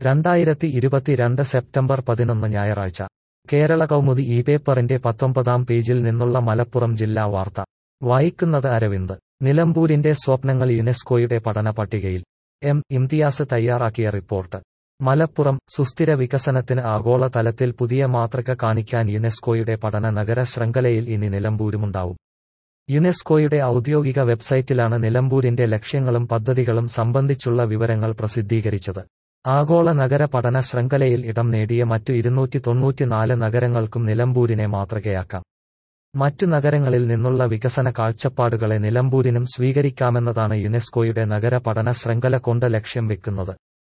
2022 September 11 ഞായറാഴ്ച കേരള കൗമുദി ഈ പേപ്പറിന്റെ 19-ാം പേജിൽ നിന്നുള്ള മലപ്പുറം ജില്ലാ വാർത്ത വായിക്കുന്നത് അരവിന്ദ്. നിലമ്പൂരിന്റെ സ്വപ്നങ്ങൾ യുനെസ്കോയുടെ പഠന പട്ടികയിൽ. ഇംതിയാസ് തയ്യാറാക്കിയ റിപ്പോർട്ട്. മലപ്പുറം. സുസ്ഥിര വികസനത്തിന് ആഗോള തലത്തിൽ പുതിയ മാതൃക കാണിക്കാൻ യുനെസ്കോയുടെ പഠന നഗര ശൃംഖലയിൽ ഇനി നിലമ്പൂരുമുണ്ടാവും. യുനെസ്കോയുടെ ഔദ്യോഗിക വെബ്സൈറ്റിലാണ് നിലമ്പൂരിന്റെ ലക്ഷ്യങ്ങളും പദ്ധതികളും സംബന്ധിച്ചുള്ള വിവരങ്ങൾ പ്രസിദ്ധീകരിച്ചത്. ആഗോള നഗര പഠന ശൃംഖലയിൽ ഇടം നേടിയ മറ്റു 294 നഗരങ്ങൾക്കും നിലമ്പൂരിനെ മാതൃകയാക്കാം. മറ്റു നഗരങ്ങളിൽ നിന്നുള്ള വികസന കാഴ്ചപ്പാടുകളെ നിലമ്പൂരിനും സ്വീകരിക്കാമെന്നതാണ് യുനെസ്കോയുടെ നഗര പഠന ശൃംഖല കൊണ്ട് ലക്ഷ്യം വെക്കുന്നത്.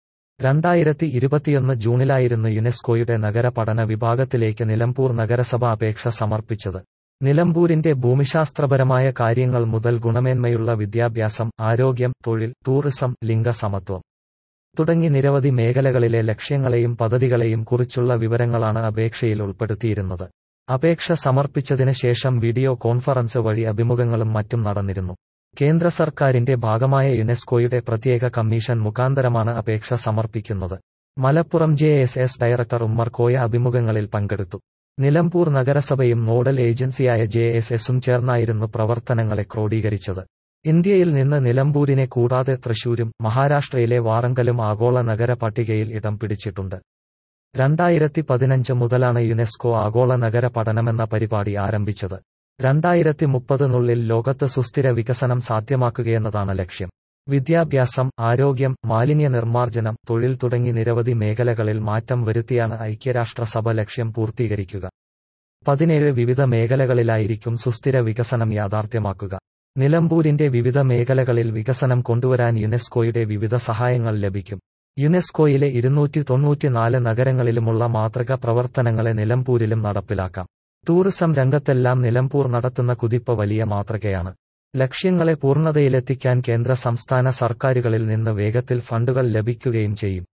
2021 ജൂണിലായിരുന്നു യുനെസ്കോയുടെ നഗര പഠന വിഭാഗത്തിലേക്ക് നിലമ്പൂർ നഗരസഭ അപേക്ഷ സമർപ്പിച്ചത്. നിലമ്പൂരിന്റെ ഭൂമിശാസ്ത്രപരമായ കാര്യങ്ങൾ മുതൽ ഗുണമേന്മയുള്ള വിദ്യാഭ്യാസം, ആരോഗ്യം, തൊഴിൽ, ടൂറിസം, ലിംഗസമത്വം തുടങ്ങി നിരവധി മേഖലകളിലെ ലക്ഷ്യങ്ങളെയും പദ്ധതികളെയും കുറിച്ചുള്ള വിവരങ്ങളാണ് അപേക്ഷയിൽ ഉൾപ്പെടുത്തിയിരുന്നത്. അപേക്ഷ സമർപ്പിച്ചതിന് ശേഷം വീഡിയോ കോൺഫറൻസ് വഴി അഭിമുഖങ്ങളും മറ്റും നടന്നിരുന്നു. കേന്ദ്ര സർക്കാരിന്റെ ഭാഗമായ യുനെസ്കോയുടെ പ്രത്യേക കമ്മീഷൻ മുഖാന്തരമാണ് അപേക്ഷ സമർപ്പിക്കുന്നത്. മലപ്പുറം JSS ഡയറക്ടർ ഉമ്മർ കോയ അഭിമുഖങ്ങളിൽ പങ്കെടുത്തു. നിലമ്പൂർ നഗരസഭയും നോഡൽ ഏജൻസിയായ JSSഉം ചേർന്നായിരുന്നു പ്രവർത്തനങ്ങളെ ക്രോഡീകരിച്ചത്. ഇന്ത്യയിൽ നിന്ന് നിലമ്പൂരിനെ കൂടാതെ തൃശൂരും മഹാരാഷ്ട്രയിലെ വാറങ്കലും ആഗോള നഗര പട്ടികയിൽ ഇടം പിടിച്ചിട്ടുണ്ട്. 2015 മുതലാണ് യുനെസ്കോ ആഗോള നഗര പഠനമെന്ന പരിപാടി ആരംഭിച്ചത്. 2030-നുള്ളിൽ ലോകത്ത് സുസ്ഥിര വികസനം സാധ്യമാക്കുകയെന്നതാണ് ലക്ഷ്യം. വിദ്യാഭ്യാസം, ആരോഗ്യം, മാലിന്യ നിർമ്മാർജ്ജനം, തൊഴിൽ തുടങ്ങി നിരവധി മേഖലകളിൽ മാറ്റം വരുത്തിയാണ് ഐക്യരാഷ്ട്രസഭ ലക്ഷ്യം പൂർത്തീകരിക്കുക. 17 വിവിധ മേഖലകളിലായിരിക്കും സുസ്ഥിര വികസനം യാഥാർത്ഥ്യമാക്കുക. നിലമ്പൂരിന്റെ വിവിധ മേഖലകളിൽ വികസനം കൊണ്ടുവരാൻ യുനെസ്കോയുടെ വിവിധ സഹായങ്ങൾ ലഭിക്കും. യുനെസ്കോയിലെ 294 നഗരങ്ങളിലുമുള്ള മാതൃക പ്രവർത്തനങ്ങളെ നിലമ്പൂരിലും നടപ്പിലാക്കാം. ടൂറിസം രംഗത്തെല്ലാം നിലമ്പൂർ നടത്തുന്ന കുതിപ്പ് വലിയ മാതൃകയാണ്. ലക്ഷ്യങ്ങളെ പൂർണ്ണതയിലെത്തിക്കാൻ കേന്ദ്ര സംസ്ഥാന സർക്കാരുകളിൽ നിന്ന് വേഗത്തിൽ ഫണ്ടുകൾ ലഭിക്കുകയും ചെയ്യും.